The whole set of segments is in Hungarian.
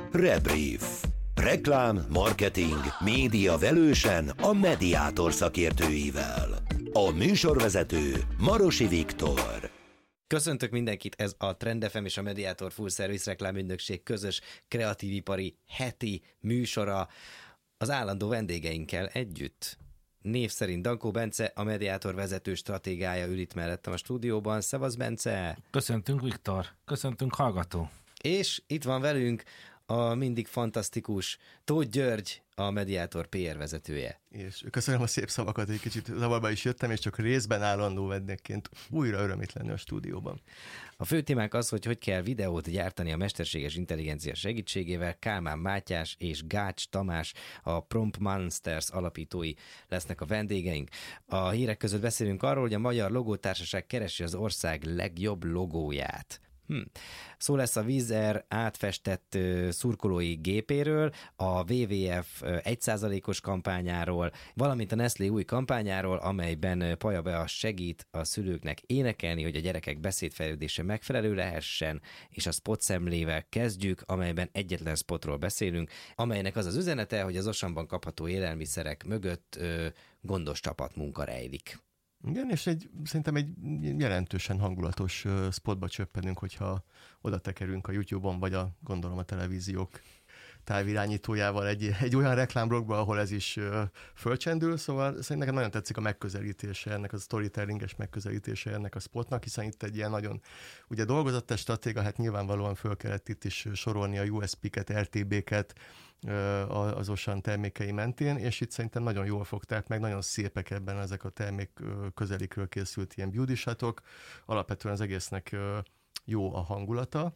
Rebrief. Reklám, marketing, média velősen a Mediator szakértőivel. A műsorvezető Marosi Viktor. Köszöntök mindenkit, ez a Trend FM és a Mediator Full Service reklámügynökség közös kreatívipari heti műsora az állandó vendégeinkkel együtt. Név szerint Dankó Bence, a Mediator vezető stratégája ül itt mellettem a stúdióban. Szevasz, Bence! Köszöntünk, Viktor! Köszöntünk, hallgató! És itt van velünk a mindig fantasztikus Tóth György, a Mediator PR vezetője. És köszönöm a szép szavakat, egy kicsit zavarba is jöttem, és csak részben állandó vendégként újra öröm itt lenni a stúdióban. A fő témánk az, hogy kell videót gyártani a mesterséges intelligencia segítségével. Kálmán Mátyás és Gács Tamás, a Prompt Monsters alapítói lesznek a vendégeink. A hírek között beszélünk arról, hogy a Magyar Logótársaság keresi az ország legjobb logóját. Szó lesz a Wizz Air átfestett szurkolói gépéről, a WWF 1%-os kampányáról, valamint a Nestlé új kampányáról, amelyben Paja Bea segít a szülőknek énekelni, hogy a gyerekek beszédfejlődése megfelelő lehessen, és a spot szemlével kezdjük, amelyben egyetlen spotról beszélünk, amelynek az az üzenete, hogy az Osanban kapható élelmiszerek mögött gondos csapatmunka rejlik. Igen, és szerintem egy jelentősen hangulatos spotba csöppenünk, hogyha oda tekerünk a YouTube-on, vagy gondolom a televíziók távirányítójával egy olyan reklámblogba, ahol ez is fölcsendül, szóval szerintem nekem nagyon tetszik a megközelítése, ennek a storytellinges megközelítése ennek a spotnak, hiszen itt egy ilyen nagyon ugye dolgozott stratégia, hát nyilvánvalóan föl kellett itt is sorolni a USP-ket, RTB-ket az Osan termékei mentén, és itt szerintem nagyon jól fogták meg, nagyon szépek ebben ezek a termék közelikről készült ilyen beauty shotok, alapvetően az egésznek jó a hangulata.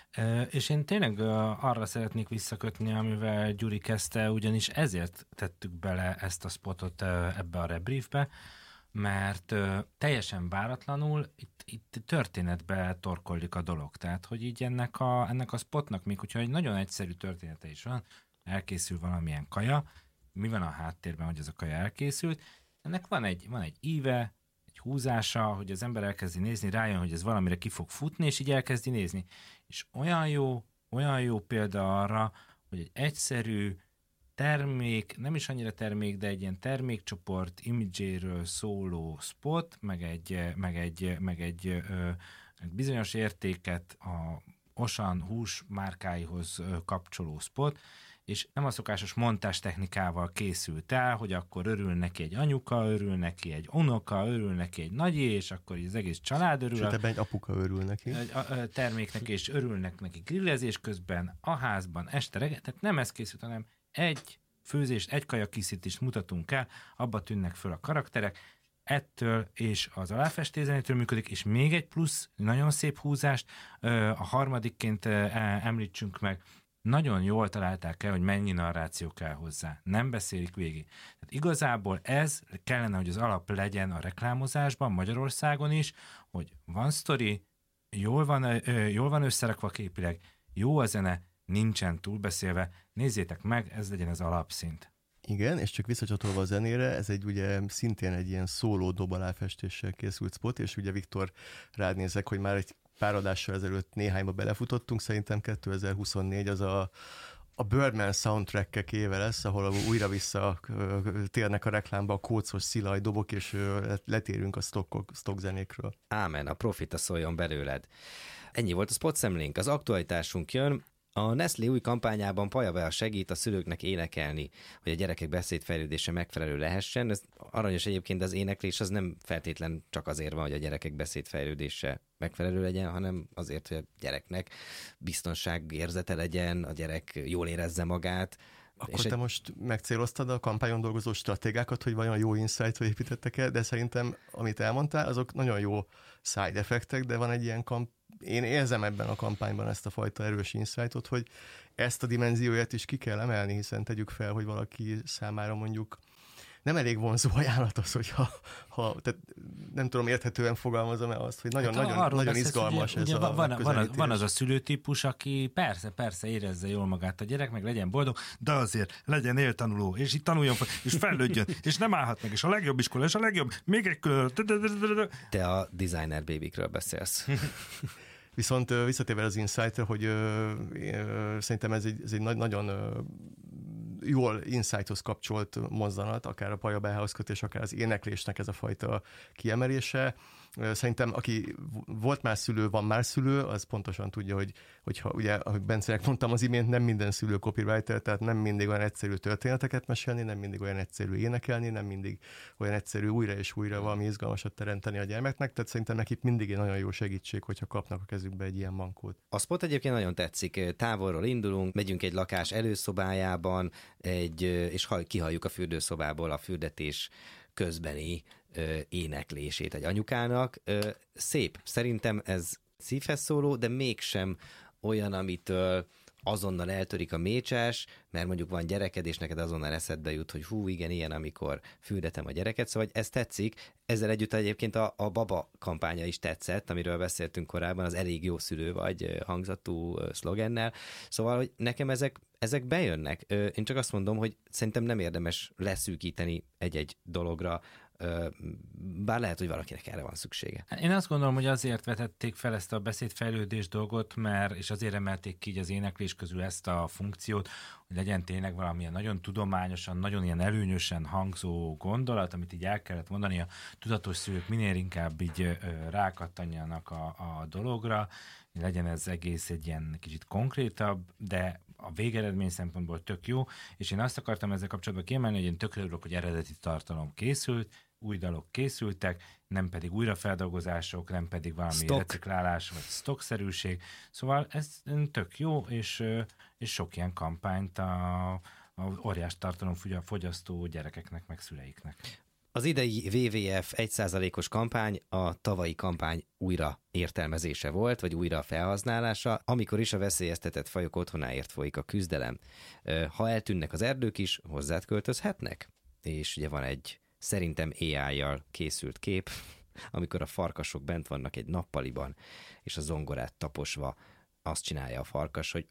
És én tényleg arra szeretnék visszakötni, amivel Gyuri kezdte, ugyanis ezért tettük bele ezt a spotot ebbe a rebriefbe, mert teljesen váratlanul itt történetbe torkollik a dolog. Tehát, hogy így ennek a spotnak, még hogyha egy nagyon egyszerű története is van, elkészül valamilyen kaja, mi van a háttérben, hogy ez a kaja elkészült, ennek van egy íve, húzása, hogy az ember elkezdi nézni, rájön, hogy ez valamire ki fog futni, és így elkezdi nézni. És olyan jó példa arra, hogy egy egyszerű termék, nem is annyira termék, de egy ilyen termékcsoport image-éről szóló spot, meg egy bizonyos értéket a Osan hús márkáihoz kapcsoló spot, és nem a szokásos montás technikával készült el, hogy akkor örül neki egy anyuka, örül neki egy unoka, örül neki egy nagyi, és akkor az egész család örül. Sőt, ebben egy apuka örül neki. A terméknek, és örülnek neki grillezés közben, a házban, este reggel, tehát nem ez készült, hanem egy főzést, egy kajakészítést mutatunk el, abba tűnnek föl a karakterek, ettől és az aláfestézenétől működik, és még egy plusz, nagyon szép húzást, a harmadikként említsünk meg, nagyon jól találták el, hogy mennyi narráció kell hozzá. Nem beszélik végig. Tehát igazából ez kellene, hogy az alap legyen a reklámozásban, Magyarországon is, hogy van sztori, jól van összerakva képileg, jó a zene, nincsen túlbeszélve, nézzétek meg, ez legyen az alapszint. Igen, és csak visszacsatolva a zenére, ez ugye szintén egy ilyen szóló dobaláfestéssel készült spot, és ugye Viktor, rád nézek, hogy már egy pár adással ezelőtt néhányba belefutottunk, szerintem 2024 az a Birdman soundtrack-ek éve lesz, ahol újra vissza térnek a reklámba a kócos szilaj dobok, és letérünk a stock zenékről. Ámen, a profita szóljon belőled. Ennyi volt a spot szemlénk. Az aktualitásunk jön. A Nestlé új kampányában Paja Bea segít a szülőknek énekelni, hogy a gyerekek beszédfejlődése megfelelő lehessen. Ez aranyos egyébként, az éneklés az nem feltétlen csak azért van, hogy a gyerekek beszédfejlődése megfelelő legyen, hanem azért, hogy a gyereknek biztonságérzete legyen, a gyerek jól érezze magát. Akkor te most megcéloztad a kampányon dolgozó stratégákat, hogy vajon jó insight-ot építettek el, de szerintem, amit elmondtál, azok nagyon jó side effektek, de van egy ilyen én érzem ebben a kampányban ezt a fajta erős insightot, hogy ezt a dimenzióját is ki kell emelni, hiszen tegyük fel, hogy valaki számára mondjuk nem elég vonzó ajánlat az, hogyha tehát nem tudom, érthetően fogalmazom-e azt, hogy nagyon izgalmas ez a megközelítés. Van az a szülőtípus, aki persze érezze jól magát a gyerek, meg legyen boldog, de azért legyen éltanuló, és itt tanuljon, és fejlődjön, és nem állhat meg, és a legjobb iskola, és a legjobb, még egy külön. Te a designer babykről beszélsz. Viszont visszatérve az Insight-ra, hogy szerintem ez egy nagyon jól Insight-hoz kapcsolt mozzanat, akár a pajabához kötés, akár az éneklésnek ez a fajta kiemelése. Szerintem, aki volt már szülő, van már szülő, az pontosan tudja, hogyha ugye, ahogy Bencenek mondtam az imént, nem minden szülő copywriter, tehát nem mindig olyan egyszerű történeteket mesélni, nem mindig olyan egyszerű énekelni, nem mindig olyan egyszerű újra és újra valami izgalmasat teremteni a gyermeknek, tehát szerintem nekik mindig egy nagyon jó segítség, hogyha kapnak a kezükbe egy ilyen mankót. A spot egyébként nagyon tetszik. Távolról indulunk, megyünk egy lakás előszobájában, és kihalljuk a fürdőszobából a fürdetés közbeni éneklését egy anyukának. Szép. Szerintem ez szívhez szóló, de mégsem olyan, amitől azonnal eltörik a mécsás, mert mondjuk van gyereked, és neked azonnal eszedbe jut, hogy hú, igen, ilyen, amikor fürdetem a gyereket, szóval ez tetszik. Ezzel együtt egyébként a baba kampánya is tetszett, amiről beszéltünk korábban, az elég jó szülő vagy hangzatú szlogennel. Szóval, hogy nekem ezek bejönnek. Én csak azt mondom, hogy szerintem nem érdemes leszűkíteni egy-egy dologra, bár lehet, hogy valakinek erre van szüksége. Én azt gondolom, hogy azért vetették fel ezt a beszédfejlődés dolgot, és azért emelték ki így az éneklés közül ezt a funkciót, hogy legyen tényleg valamilyen nagyon tudományosan, nagyon ilyen előnyösen hangzó gondolat, amit így el kellett mondani, a tudatos szülők minél inkább így rákattanjanak a dologra, legyen ez egész egy ilyen kicsit konkrétabb, de a végeredmény szempontból tök jó, és én azt akartam ezzel kapcsolatban kiemelni, hogy én tök örülök, hogy eredeti tartalom készült, új dalok készültek, nem pedig újrafeldolgozások, nem pedig valami reciklálás vagy stockszerűség. Szóval ez tök jó, és sok ilyen kampányt a óriás tartalomfogyasztó gyerekeknek, meg szüleiknek. Az idei WWF 1%-os kampány a tavalyi kampány újra értelmezése volt, vagy újra felhasználása, amikor is a veszélyeztetett fajok otthonáért folyik a küzdelem. Ha eltűnnek az erdők is, hozzád költözhetnek? És ugye van egy szerintem AI-jal készült kép, amikor a farkasok bent vannak egy nappaliban, és a zongorát taposva azt csinálja a farkas, hogy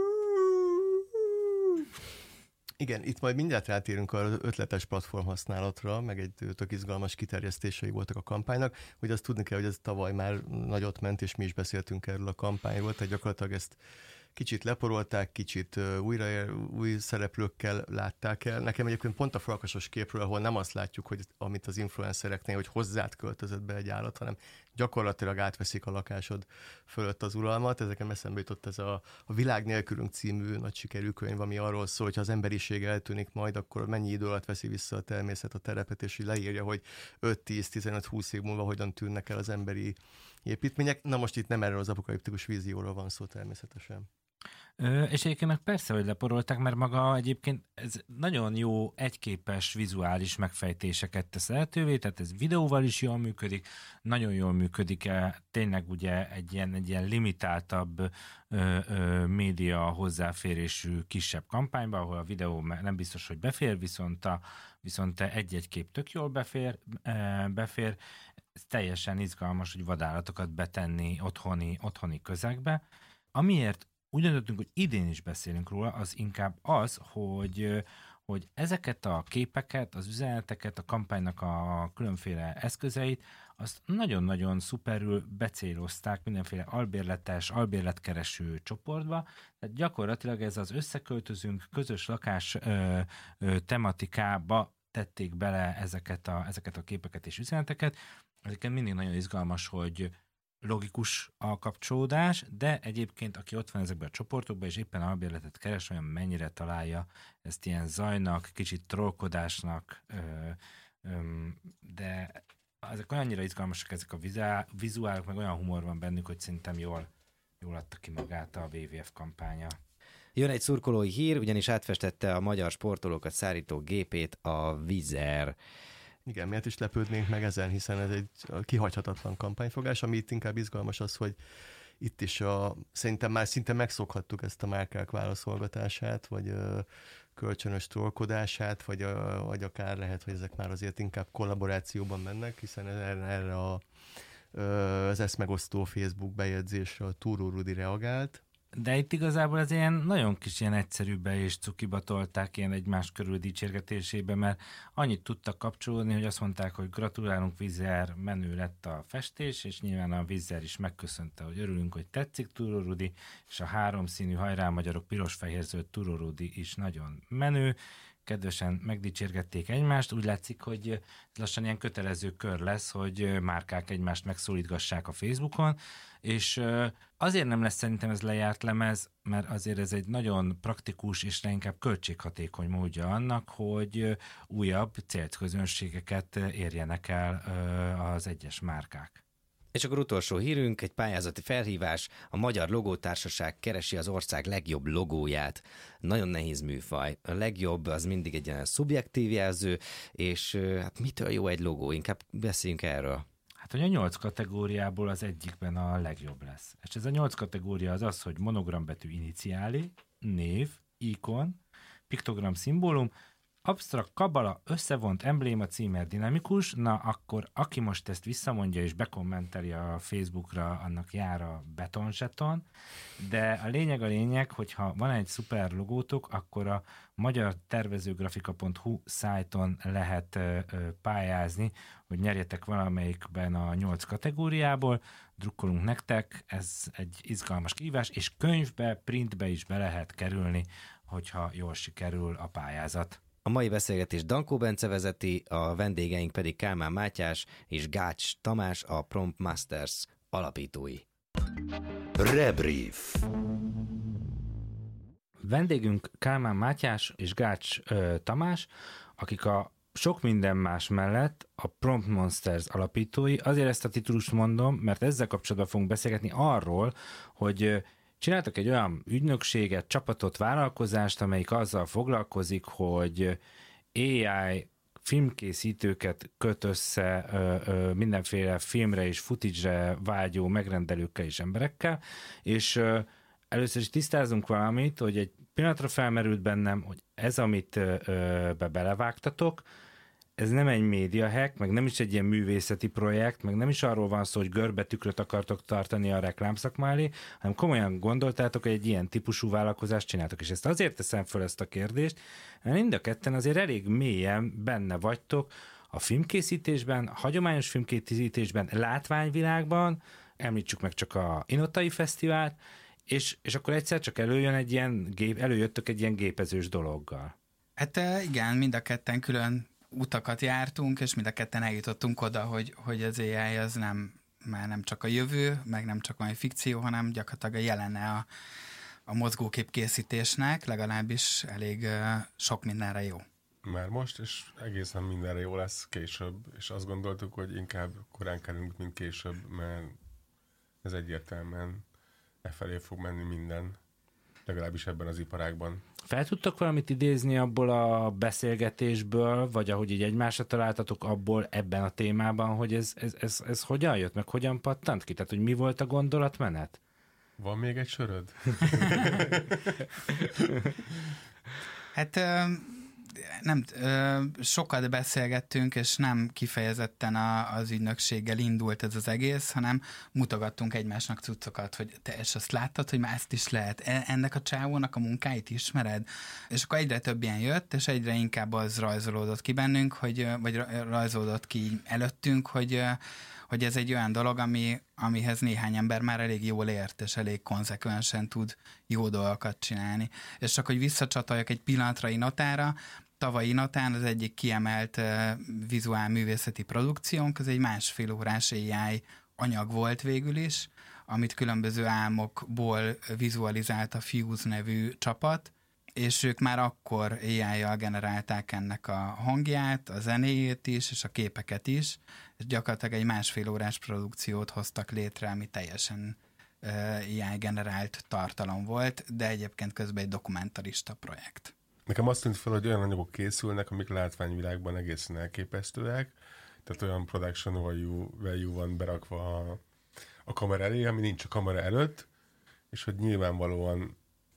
Igen, itt majd mindjárt rátérünk az ötletes platform használatra, meg egy tök izgalmas kiterjesztései voltak a kampánynak, hogy azt tudni kell, hogy ez tavaly már nagyot ment, és mi is beszéltünk erről a kampányról, tehát gyakorlatilag ezt kicsit leporolták, kicsit új szereplőkkel látták el. Nekem egyébként pont a farkasos képről, ahol nem azt látjuk, hogy amit az influencereknél, hogy hozzád költözött be egy állat, hanem gyakorlatilag átveszik a lakásod fölött az uralmat. Ezeken eszembe jutott ez a Világ nélkülünk című nagy sikerű könyv, ami arról szól, hogy ha az emberiség eltűnik majd, akkor mennyi idő alatt veszi vissza a természet a terepet, és leírja, hogy 5-10-15-20 év múlva hogyan tűnnek el az emberi építmények. Na most itt nem erről az apokaliptikus vízióról van szó természetesen. És egyébként meg persze, hogy leporolták, mert maga egyébként ez nagyon jó egyképes vizuális megfejtéseket tesz lehetővé, tehát ez videóval is jól működik, nagyon jól működik tényleg ugye egy ilyen limitáltabb média hozzáférésű kisebb kampányba, ahol a videó nem biztos, hogy befér, viszont egy-egy kép tök jól befér. Ez teljesen izgalmas, hogy vadállatokat betenni otthoni közegbe. Amiért úgy döntöttünk, hogy idén is beszélünk róla, az inkább az, hogy ezeket a képeket, az üzeneteket, a kampánynak a különféle eszközeit, azt nagyon-nagyon szuperül becélozták mindenféle albérletkereső csoportba. Tehát gyakorlatilag ez az összeköltözünk, közös lakás tematikába tették bele ezeket a képeket és üzeneteket. Ezeket mindig nagyon izgalmas, hogy logikus a kapcsolódás, de egyébként aki ott van ezekben a csoportokban, és éppen albérletet keres, olyan mennyire találja ezt ilyen zajnak, kicsit trollkodásnak, de ezek olyannyira izgalmasak, ezek a vizuálok, meg olyan humor van bennük, hogy szerintem jól adta ki magát a WWF kampánya. Jön egy szurkolói hír, ugyanis átfestette a magyar sportolókat szárító gépét a Vizer. Igen, miért is lepődnénk meg ezen, hiszen ez egy kihagyhatatlan kampányfogás, ami itt inkább izgalmas az, hogy itt is szerintem már szinte megszokhattuk ezt a márkák válaszolgatását, vagy kölcsönös trollkodását, vagy akár lehet, hogy ezek már azért inkább kollaborációban mennek, hiszen erre az eszmegosztó Facebook bejegyzésre a Túró Rudi reagált, De itt igazából ez ilyen nagyon kis ilyen egyszerűbbe és cukiba tolták ilyen egymás körül dicsérgetésébe, mert annyit tudtak kapcsolódni, hogy azt mondták, hogy gratulálunk Vizer, menő lett a festés, és nyilván a Vizer is megköszönte, hogy örülünk, hogy tetszik Turó Rudi, és a 3 színű hajrá magyarok piros-fehér-zöld Turó Rudi is nagyon menő, kedvesen megdicsérgették egymást, úgy látszik, hogy lassan ilyen kötelező kör lesz, hogy márkák egymást megszólítgassák a Facebookon, és azért nem lesz szerintem ez lejárt lemez, mert azért ez egy nagyon praktikus és inkább költséghatékony módja annak, hogy újabb célközönségeket érjenek el az egyes márkák. És akkor utolsó hírünk, egy pályázati felhívás, a Magyar Logótársaság keresi az ország legjobb logóját. Nagyon nehéz műfaj. A legjobb az mindig egy ilyen szubjektív jelző, és hát mitől jó egy logó? Inkább beszéljünk erről. Hát, hogy a 8 kategóriából az egyikben a legjobb lesz. És ez a 8 kategória az, hogy monogrambetű iniciálé, név, ikon, piktogram szimbólum, absztrakt kabala, összevont embléma, címer, dinamikus, na akkor aki most ezt visszamondja és bekommenteli a Facebookra, annak jár a betonzseton, de a lényeg, hogyha van egy szuper logótok, akkor a magyartervezőgrafika.hu szájton lehet pályázni, hogy nyerjetek valamelyikben a 8 kategóriából, drukkolunk nektek, ez egy izgalmas kihívás, és könyvbe, printbe is be lehet kerülni, hogyha jól sikerül a pályázat. A mai beszélgetést Dankó Bence vezeti, a vendégeink pedig Kálmán Mátyás és Gács Tamás, a Prompt Masters alapítói. Rebrief. Vendégünk Kálmán Mátyás és Gács Tamás, akik a sok minden más mellett a Prompt Masters alapítói. Azért ezt a titulust mondom, mert ezzel kapcsolatban fogunk beszélgetni arról, hogy csináltak egy olyan ügynökséget, csapatot, vállalkozást, amelyik azzal foglalkozik, hogy AI filmkészítőket köt össze mindenféle filmre és footage-re vágyó megrendelőkkel és emberekkel, és először is tisztázunk valamit, hogy egy pillanatra felmerült bennem, hogy ez, amit belevágtatok, ez nem egy média hack, meg nem is egy ilyen művészeti projekt, meg nem is arról van szó, hogy görbetükröt akartok tartani a reklámszakma elé, hanem komolyan gondoltátok, hogy egy ilyen típusú vállalkozást csináltok. És ezt azért teszem föl ezt a kérdést, mert mind a ketten azért elég mélyen benne vagytok a filmkészítésben, a hagyományos filmkészítésben, látványvilágban, említsük meg csak a Inotai Fesztivált, és akkor egyszer csak előjöttök egy ilyen gépezős dologgal. Hát igen, mind a ketten külön utakat jártunk, és mind a ketten eljutottunk oda, hogy az AI az már nem csak a jövő, meg nem csak valami fikció, hanem gyakorlatilag a jelene a mozgókép készítésnek, legalábbis elég sok mindenre jó. Már most, és egészen mindenre jó lesz később, és azt gondoltuk, hogy inkább korán kellünk, mint később, mert ez egyértelműen felé fog menni minden, legalábbis ebben az iparágban. Fel tudtok valamit idézni abból a beszélgetésből, vagy ahogy így egymásra találtatok abból ebben a témában, hogy ez hogyan jött, meg hogyan pattant ki? Tehát, hogy mi volt a gondolatmenet? Van még egy söröd? Hát nem, sokat beszélgettünk, és nem kifejezetten az ügynökséggel indult ez az egész, hanem mutogattunk egymásnak cuccokat, hogy te és azt láttad, hogy már ezt is lehet. Ennek a csávónak a munkáit ismered? És akkor egyre több ilyen jött, és egyre inkább az rajzolódott ki bennünk, vagy rajzolódott ki előttünk, hogy ez egy olyan dolog, amihez néhány ember már elég jól ért, és elég konzekvensen tud jó dolgokat csinálni. És csak, hogy visszacsatoljak egy pillanatra Inotára, tavaly Inotán az egyik kiemelt vizuál művészeti produkciónk, az egy 1,5 órás AI anyag volt végül is, amit különböző álmokból vizualizált a Fuse nevű csapat, és ők már akkor AI-jal generálták ennek a hangját, a zenéjét is, és a képeket is, és gyakorlatilag egy 1,5 órás produkciót hoztak létre, ami teljesen AI generált tartalom volt, de egyébként közben egy dokumentarista projekt. Nekem azt tűnt fel, hogy olyan anyagok készülnek, amik látványvilágban egészen elképesztőek, tehát olyan production value van berakva a kamera elé, ami nincs a kamera előtt, és hogy nyilvánvalóan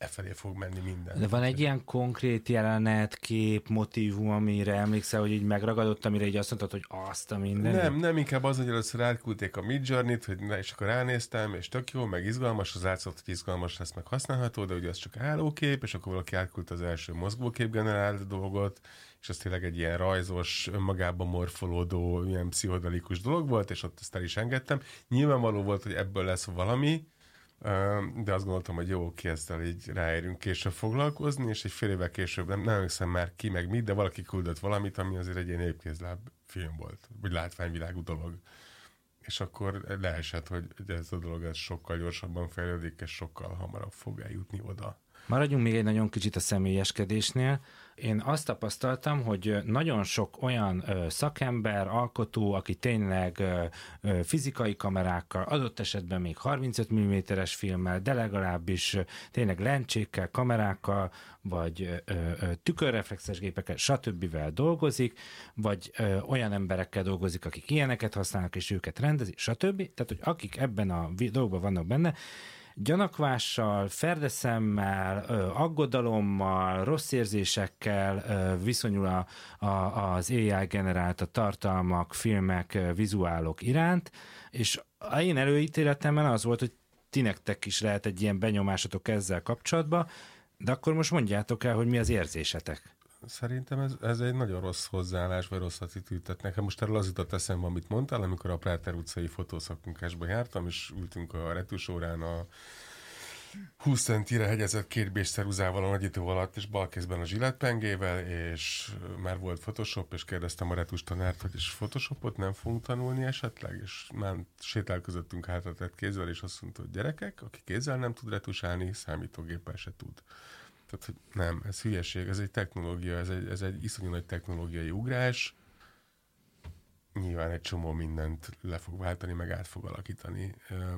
felé fog menni minden. De van egy ilyen konkrét jelenet, kép, motívum, amire emlékszel, hogy így megragadott, amire így azt mondtad, hogy azt a minden? Nem, inkább az, hogy először átküldték a Midjourney-t, hogy és akkor ránéztem, és tök jó, meg izgalmas, az látszott, hogy izgalmas lesz, meg használható, de ugye az csak állókép, és akkor valaki átküldte az első mozgókép generált dolgot, és az tényleg egy ilyen rajzos, önmagában morfolódó, ilyen pszichodelikus dolog volt, és ott ezt el is engedtem. Nyilvánvaló volt, hogy ebből lesz valami, de azt gondoltam, hogy jó, oké, ezzel így ráérünk később foglalkozni, és egy fél évvel később, nem emlékszem már ki, meg mit, de valaki küldött valamit, ami azért egy ilyen épkézláb film volt, vagy látványvilágú dolog. És akkor leesett, hogy ez a dolog ez sokkal gyorsabban fejlődik, és sokkal hamarabb fog eljutni oda. Maradjunk még egy nagyon kicsit a személyeskedésnél. Én azt tapasztaltam, hogy nagyon sok olyan szakember, alkotó, aki tényleg fizikai kamerákkal, adott esetben még 35 mm-es filmmel, de legalábbis tényleg lencsékkel, kamerákkal, vagy tükörreflexes gépekkel, stb. Dolgozik, vagy olyan emberekkel dolgozik, akik ilyeneket használnak, és őket rendezik, stb. Tehát, hogy akik ebben a dolgban vannak benne, gyanakvással, ferdeszemmel, aggodalommal, rossz érzésekkel viszonyul az AI generált a tartalmak, filmek, vizuálok iránt, és én előítéletemmel az volt, hogy ti nektek is lehet egy ilyen benyomásatok ezzel kapcsolatban, de akkor most mondjátok el, hogy mi az érzésetek. Szerintem ez egy nagyon rossz hozzáállás, vagy rossz attitűd. Tehát nekem most erről az jutott eszembe, amit mondtál, amikor a Práter utcai fotószakmunkásba jártam, és ültünk a retusórán a 20 centire hegyezett két bésteruzával a nagyító alatt, és bal kézben a zsilettpengével, és már volt Photoshop, és kérdeztem a retus tanárt, hogy és Photoshopot nem fogunk tanulni esetleg, és már sétálkozottunk hátratett kézzel, és azt mondta, hogy gyerekek, aki kézzel nem tud retusálni, számítógéppel se tud. Tehát, hogy nem, ez hülyeség, ez egy technológia, ez egy iszonyú nagy technológiai ugrás. Nyilván egy csomó mindent le fog váltani, meg át fog alakítani.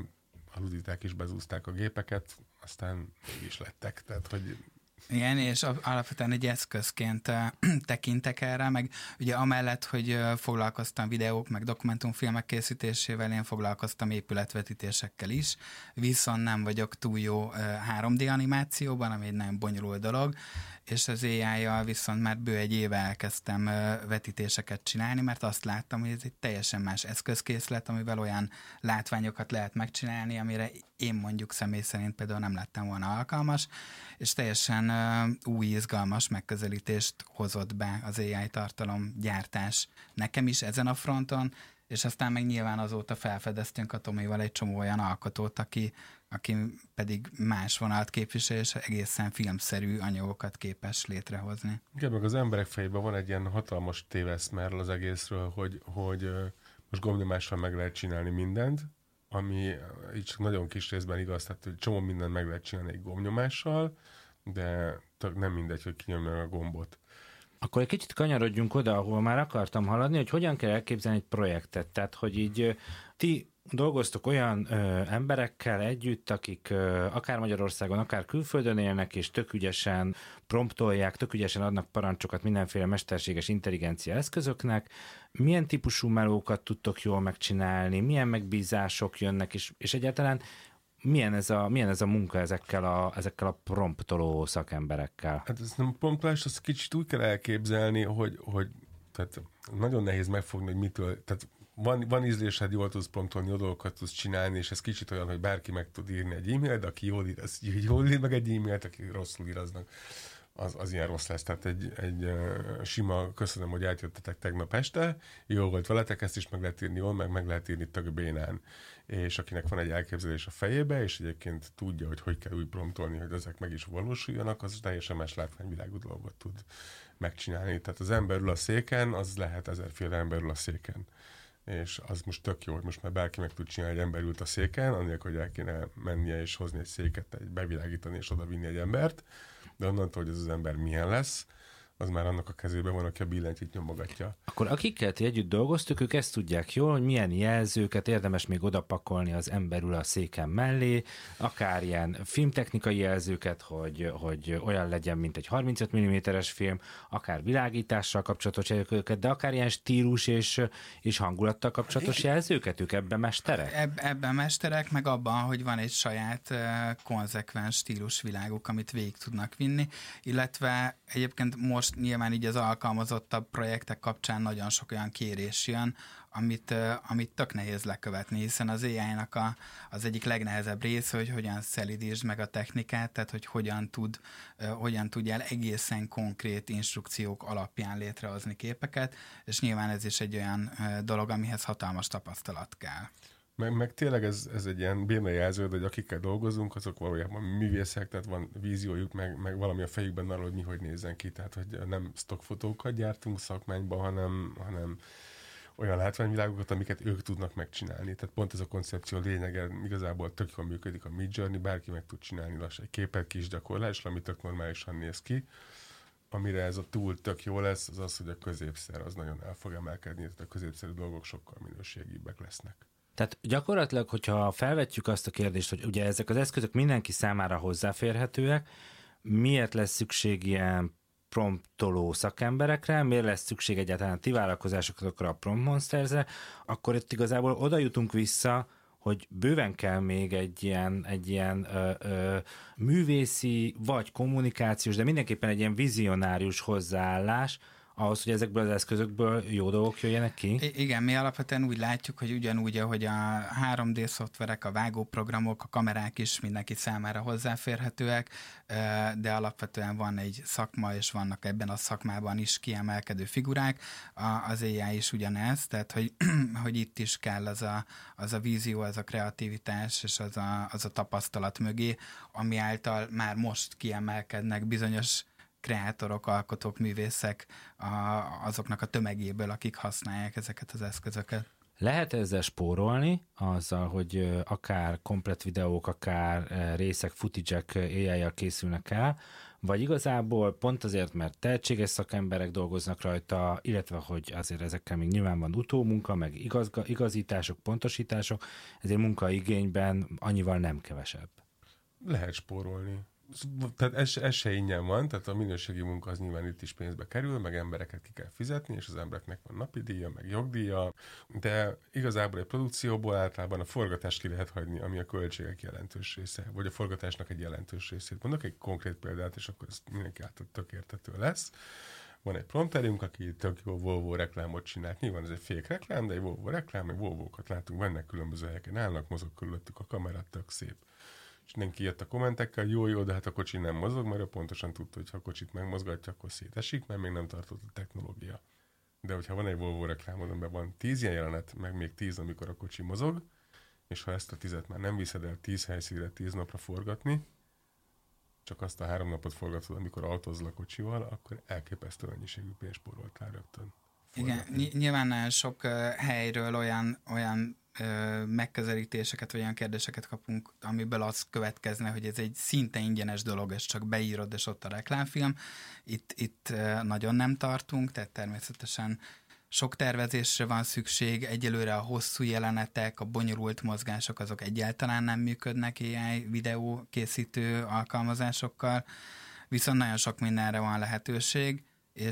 A luditák is bezúzták a gépeket, aztán mégis lettek. Tehát, hogy... Igen, és alapvetően egy eszközként tekintek erre, meg ugye amellett, hogy foglalkoztam videók, meg dokumentumfilmek készítésével, én foglalkoztam épületvetítésekkel is, viszont nem vagyok túl jó 3D animációban, ami egy nagyon bonyolult dolog, és az AI-jal viszont már bő egy éve elkezdtem vetítéseket csinálni, mert azt láttam, hogy ez egy teljesen más eszközkészlet, amivel olyan látványokat lehet megcsinálni, amire én mondjuk személy szerint például nem lettem volna alkalmas, és teljesen új, izgalmas megközelítést hozott be az AI tartalomgyártás nekem is ezen a fronton, és aztán meg nyilván azóta felfedeztünk a Tomival egy csomó olyan alkotót, aki pedig más vonalt képvisel, és egészen filmszerű anyagokat képes létrehozni. Igen, meg az emberek fejében van egy ilyen hatalmas téveszme erről az egészről, hogy most gombnyomással meg lehet csinálni mindent, ami így csak nagyon kis részben igaz, tehát hogy csomó mindent meg lehet csinálni egy gombnyomással, de nem mindegy, hogy kinyomja a gombot. Akkor egy kicsit kanyarodjunk oda, ahol már akartam haladni, hogy hogyan kell elképzelni egy projektet. Tehát, hogy így ti dolgoztok olyan emberekkel együtt, akik akár Magyarországon, akár külföldön élnek, és tök ügyesen promptolják, tök ügyesen adnak parancsokat mindenféle mesterséges intelligencia eszközöknek. Milyen típusú melókat tudtok jól megcsinálni, milyen megbízások jönnek, és egyáltalán milyen ez a munka ezekkel a promptoló szakemberekkel? Hát ez nem promptolás, azt kicsit úgy kell elképzelni, hogy tehát nagyon nehéz megfogni, hogy mitől, tehát van ízlésed, jól tudsz promptolni, jó dolgokat tudsz csinálni, és ez kicsit olyan, hogy bárki meg tud írni egy e-mailt, de aki jól ír, az jól ír meg egy e-mailt, aki rosszul íraznak, az ilyen rossz lesz. Tehát egy sima, köszönöm, hogy átjöttetek tegnap este, jó volt veletek, ezt is meg lehet írni jól, meg lehet írni tök bénán. És akinek van egy elképzelés a fejébe, és egyébként tudja, hogy kell úgy promptolni, hogy ezek meg is valósuljanak, az teljesen más látványvilágú dolgot tud megcsinálni. Tehát az ember ül a széken, az lehet 1000-féle ember ül a széken. És az most tök jó, hogy most már bárki meg tud csinálni, egy ember ült a széken, annélkül, hogy el kéne mennie és hozni egy széket, bevilágítani és oda vinni egy embert, de onnantól, hogy ez az ember milyen lesz, az már annak a kezében van, aki a billentyűt nyomogatja. Akkor akikkel ti együtt dolgoztuk, ők ezt tudják jól, hogy milyen jelzőket érdemes még odapakolni az ember ül a széken mellé, akár ilyen filmtechnikai jelzőket, hogy olyan legyen, mint egy 35 mm-es film, akár világítással kapcsolatos jelzőket, de akár ilyen stílus és hangulattal kapcsolatos jelzőket, ők ebben mesterek? Ebben mesterek, meg abban, hogy van egy saját konzekvens stílusviláguk, amit végig tudnak vinni, illetve egyébként most nyilván így az alkalmazottabb projektek kapcsán nagyon sok olyan kérés jön, amit tök nehéz lekövetni, hiszen az AI-nak az egyik legnehezebb része, hogy hogyan szelidítsd meg a technikát, tehát hogy hogyan tudjál egészen konkrét instrukciók alapján létrehozni képeket, és nyilván ez is egy olyan dolog, amihez hatalmas tapasztalat kell. Meg tényleg ez egy ilyen béna jelző, hogy akikkel dolgozunk, azok valójában művészek, tehát van víziójuk, meg valami a fejükben arról, hogy mi hogy nézzen ki, tehát hogy nem stockfotókat gyártunk szakmányban, hanem olyan látványvilágokat, amiket ők tudnak megcsinálni. Tehát pont ez a koncepció lényege, igazából tök jól működik a Midjourney, bárki meg tud csinálni lassan egy képet, kis gyakorlás, ami tök normálisan néz ki. Amire ez a tool tök jó lesz, az az, hogy a középszer az nagyon el fog emelkedni, tehát a középszerű dolgok sokkal minőségibbek lesznek. Tehát gyakorlatilag, hogyha felvetjük azt a kérdést, hogy ugye ezek az eszközök mindenki számára hozzáférhetőek, miért lesz szükség ilyen promptoló szakemberekre, miért lesz szükség egyáltalán a ti vállalkozásokra a Prompt Monstersre, akkor itt igazából oda jutunk vissza, hogy bőven kell még egy ilyen művészi, vagy kommunikációs, de mindenképpen egy ilyen vizionárius hozzáállás, ahhoz, hogy ezekből az eszközökből jó dolgok jöjjenek ki? Igen, mi alapvetően úgy látjuk, hogy ugyanúgy, ahogy a 3D szoftverek, a vágóprogramok, a kamerák is mindenki számára hozzáférhetőek, de alapvetően van egy szakma, és vannak ebben a szakmában is kiemelkedő figurák. Az AI is ugyanez, tehát hogy itt is kell az a vízió, az a kreativitás, és az a tapasztalat mögé, ami által már most kiemelkednek bizonyos kreátorok, alkotók, művészek azoknak a tömegéből, akik használják ezeket az eszközöket. Lehet ezzel spórolni, azzal, hogy akár komplett videók, akár részek, footage-ek AI-jal készülnek el, vagy igazából pont azért, mert tehetséges szakemberek dolgoznak rajta, illetve hogy azért ezekkel még nyilván van utómunka, meg igazítások, pontosítások, ezért munkaigényben annyival nem kevesebb. Lehet spórolni. Tehát ez se ingyen van, tehát a minőségi munka az nyilván itt is pénzbe kerül, meg embereket ki kell fizetni, és az embereknek van napi díja, meg jogdíja, de igazából egy produkcióból általában a forgatást ki lehet hagyni, ami a költségek jelentős része, vagy a forgatásnak egy jelentős részét. Mondok egy konkrét példát, és akkor ez mindenki által tök érthető lesz. Van egy prompterünk, aki tök jó Volvo reklámot csinált. Nyilván ez egy fake reklám, de egy Volvo reklám, egy Volvo-kat látunk benne, különböző helyeken állnak, mozog körülöttük a kamera, tök szép. És mindenki jött a kommentekkel, jó, de hát a kocsi nem mozog, mert ő pontosan tudta, hogy ha a kocsit megmozgatja, akkor szétesik, mert még nem tartott a technológia. De hogyha van egy Volvo reklámod, amiben van 10 ilyen jelenet, meg még 10, amikor a kocsi mozog, és ha ezt a 10-et már nem viszed el 10 helyszínre 10 napra forgatni, csak azt a 3 napot forgatod, amikor autózol a kocsival, akkor elképesztő mennyiségű pénzt spóroltál rögtön. Forgatni. Igen, nyilván sok helyről olyan megközelítéseket, vagy olyan kérdéseket kapunk, amiből az következne, hogy ez egy szinte ingyenes dolog, és csak beírod, és ott a reklámfilm. Itt nagyon nem tartunk, tehát természetesen sok tervezésre van szükség, egyelőre a hosszú jelenetek, a bonyolult mozgások, azok egyáltalán nem működnek AI videó készítő alkalmazásokkal, viszont nagyon sok mindenre van lehetőség,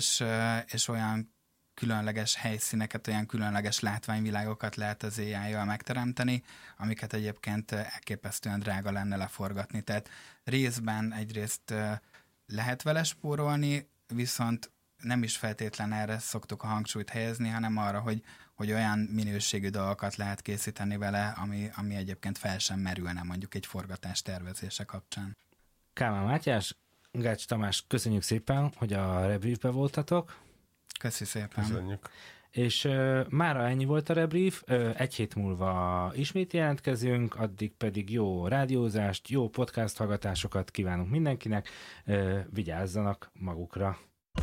és olyan különleges helyszíneket, olyan különleges látványvilágokat lehet az AI-jal megteremteni, amiket egyébként elképesztően drága lenne leforgatni. Tehát részben egyrészt lehet vele spórolni, viszont nem is feltétlen erre szoktuk a hangsúlyt helyezni, hanem arra, hogy olyan minőségű dolgokat lehet készíteni vele, ami egyébként fel sem merülne mondjuk egy forgatás tervezése kapcsán. Kálmán Mátyás, Gács Tamás, köszönjük szépen, hogy a Rebriefbe voltatok. Köszi szépen. Köszönjük. És mára ennyi volt a Rebrief, egy hét múlva ismét jelentkezünk, addig pedig jó rádiózást, jó podcast hallgatásokat kívánunk mindenkinek, vigyázzanak magukra.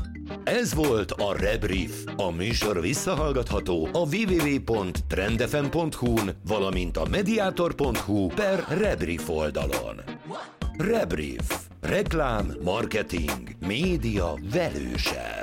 Ez volt a Rebrief. A műsor visszahallgatható a www.trendfm.hu-n, valamint a mediator.hu/Rebrief oldalon. Rebrief. Reklám, marketing, média velősel.